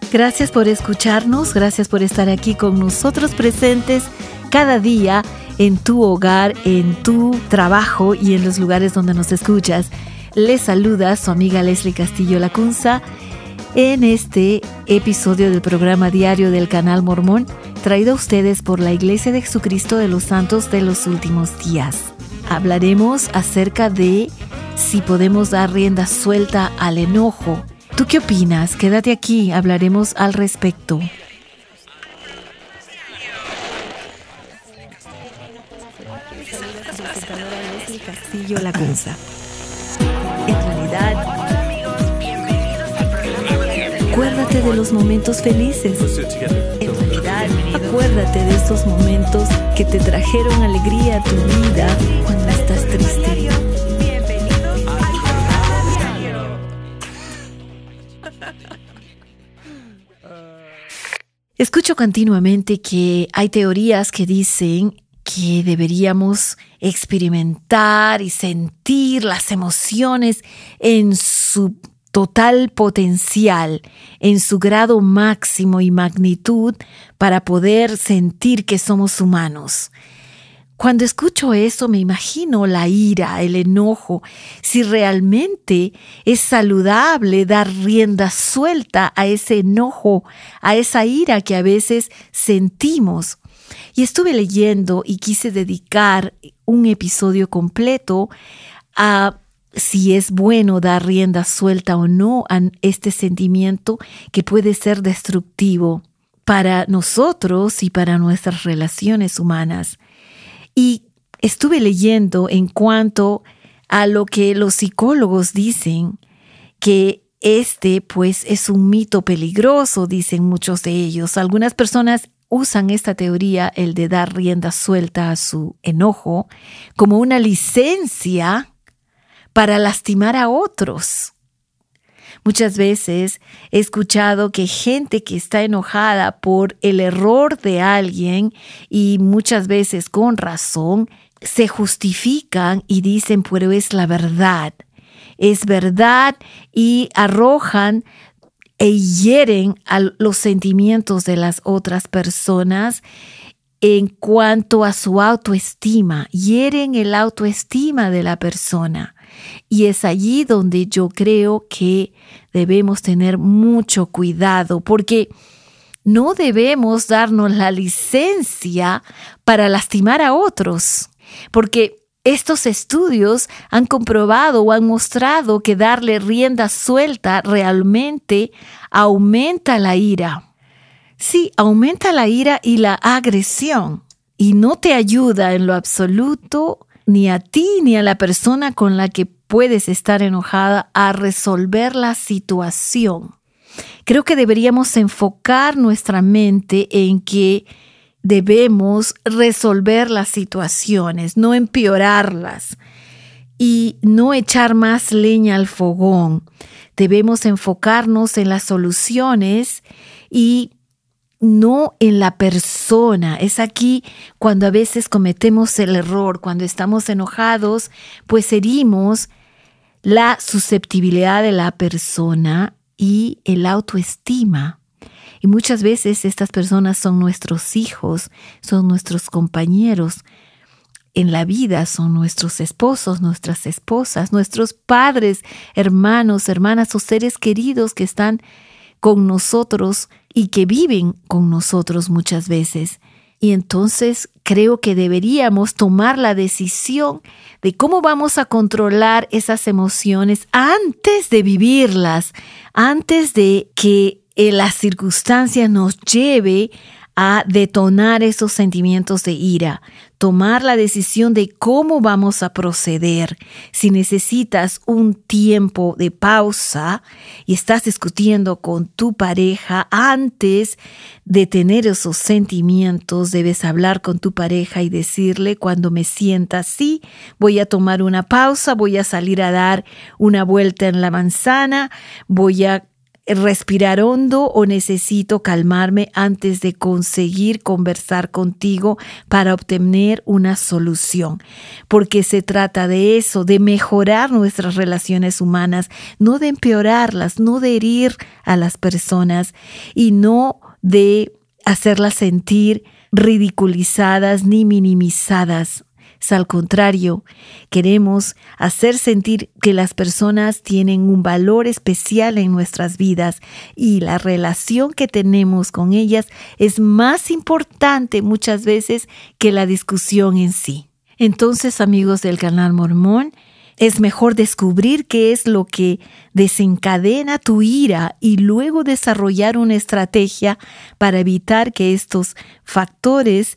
Gracias por escucharnos, gracias por estar aquí con nosotros presentes cada día en tu hogar, en tu trabajo y en los lugares donde nos escuchas. Les saluda su amiga Leslie Castillo Lacunza en este episodio del programa diario del Canal Mormón, traído a ustedes por la Iglesia de Jesucristo de los Santos de los Últimos Días. Hablaremos acerca de si podemos dar rienda suelta al enojo. ¿Tú qué opinas? Quédate aquí, hablaremos al respecto. Castillo Lacunza. En realidad, acuérdate de los momentos felices. En realidad, acuérdate de esos momentos que te trajeron alegría a tu vida cuando estás triste. Escucho continuamente que hay teorías que dicen que deberíamos experimentar y sentir las emociones en su total potencial, en su grado máximo y magnitud para poder sentir que somos humanos. Cuando escucho eso me imagino la ira, el enojo, si realmente es saludable dar rienda suelta a ese enojo, a esa ira que a veces sentimos. Y estuve leyendo y quise dedicar un episodio completo a si es bueno dar rienda suelta o no a este sentimiento que puede ser destructivo para nosotros y para nuestras relaciones humanas. Y estuve leyendo en cuanto a lo que los psicólogos dicen, que pues es un mito peligroso, dicen muchos de ellos. Algunas personas usan esta teoría, el de dar rienda suelta a su enojo, como una licencia para lastimar a otros. Muchas veces he escuchado que gente que está enojada por el error de alguien, y muchas veces con razón, se justifican y dicen, pero es la verdad. Es verdad, y arrojan e hieren a los sentimientos de las otras personas en cuanto a su autoestima. Hieren el autoestima de la persona. Y es allí donde yo creo que debemos tener mucho cuidado, porque no debemos darnos la licencia para lastimar a otros, porque estos estudios han comprobado o han mostrado que darle rienda suelta realmente aumenta la ira. Sí, aumenta la ira y la agresión, y no te ayuda en lo absoluto ni a ti ni a la persona con la que puedes estar enojada a resolver la situación. Creo que deberíamos enfocar nuestra mente en que debemos resolver las situaciones, no empeorarlas y no echar más leña al fogón. Debemos enfocarnos en las soluciones y no en la persona. Es aquí cuando a veces cometemos el error, cuando estamos enojados, pues herimos la susceptibilidad de la persona y el autoestima. Y muchas veces estas personas son nuestros hijos, son nuestros compañeros en la vida, son nuestros esposos, nuestras esposas, nuestros padres, hermanos, hermanas o seres queridos que están con nosotros y que viven con nosotros muchas veces. Y entonces creo que deberíamos tomar la decisión de cómo vamos a controlar esas emociones antes de vivirlas, antes de que las circunstancias nos lleve a detonar esos sentimientos de ira. Tomar la decisión de cómo vamos a proceder. Si necesitas un tiempo de pausa y estás discutiendo con tu pareja, antes de tener esos sentimientos, debes hablar con tu pareja y decirle: cuando me sienta así, voy a tomar una pausa, voy a salir a dar una vuelta en la manzana, voy a respirar hondo o necesito calmarme antes de conseguir conversar contigo para obtener una solución? Porque se trata de eso, de mejorar nuestras relaciones humanas, no de empeorarlas, no de herir a las personas y no de hacerlas sentir ridiculizadas ni minimizadas. Al contrario, queremos hacer sentir que las personas tienen un valor especial en nuestras vidas y la relación que tenemos con ellas es más importante muchas veces que la discusión en sí. Entonces, amigos del Canal Mormón, es mejor descubrir qué es lo que desencadena tu ira y luego desarrollar una estrategia para evitar que estos factores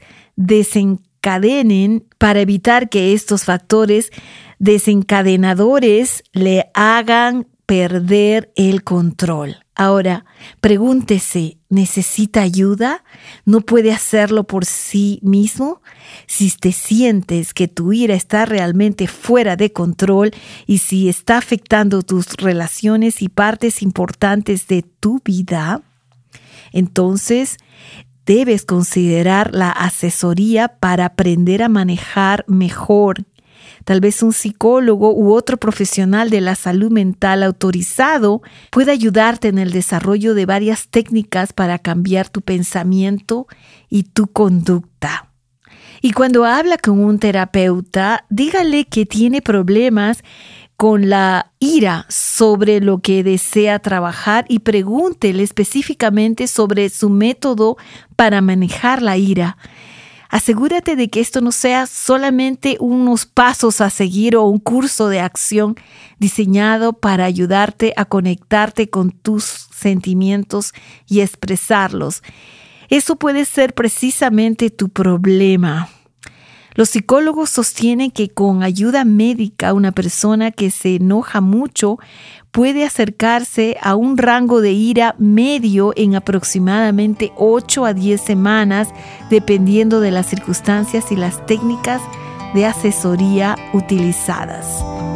desencadenadores le hagan perder el control. Ahora, pregúntese, ¿necesita ayuda? ¿No puede hacerlo por sí mismo? Si te sientes que tu ira está realmente fuera de control y si está afectando tus relaciones y partes importantes de tu vida, entonces debes considerar la asesoría para aprender a manejar mejor. Tal vez un psicólogo u otro profesional de la salud mental autorizado pueda ayudarte en el desarrollo de varias técnicas para cambiar tu pensamiento y tu conducta. Y cuando habla con un terapeuta, dígale que tiene problemas con la ira sobre lo que desea trabajar y pregúntele específicamente sobre su método para manejar la ira. Asegúrate de que esto no sea solamente unos pasos a seguir o un curso de acción diseñado para ayudarte a conectarte con tus sentimientos y expresarlos. Eso puede ser precisamente tu problema. Los psicólogos sostienen que con ayuda médica una persona que se enoja mucho puede acercarse a un rango de ira medio en aproximadamente 8 a 10 semanas, dependiendo de las circunstancias y las técnicas de asesoría utilizadas.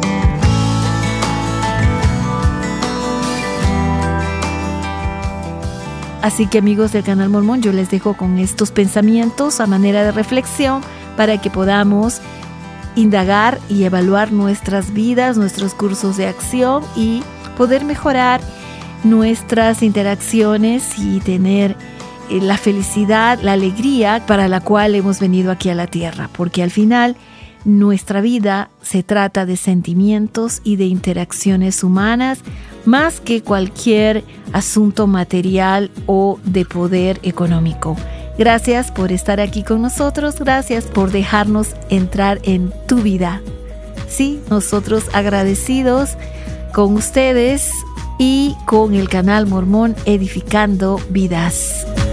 Así que, amigos del Canal Mormón, yo les dejo con estos pensamientos a manera de reflexión para que podamos indagar y evaluar nuestras vidas, nuestros cursos de acción y poder mejorar nuestras interacciones y tener la felicidad, la alegría para la cual hemos venido aquí a la tierra. Porque al final nuestra vida se trata de sentimientos y de interacciones humanas más que cualquier asunto material o de poder económico. Gracias por estar aquí con nosotros, gracias por dejarnos entrar en tu vida. Sí, nosotros agradecidos con ustedes y con el Canal Mormón Edificando Vidas.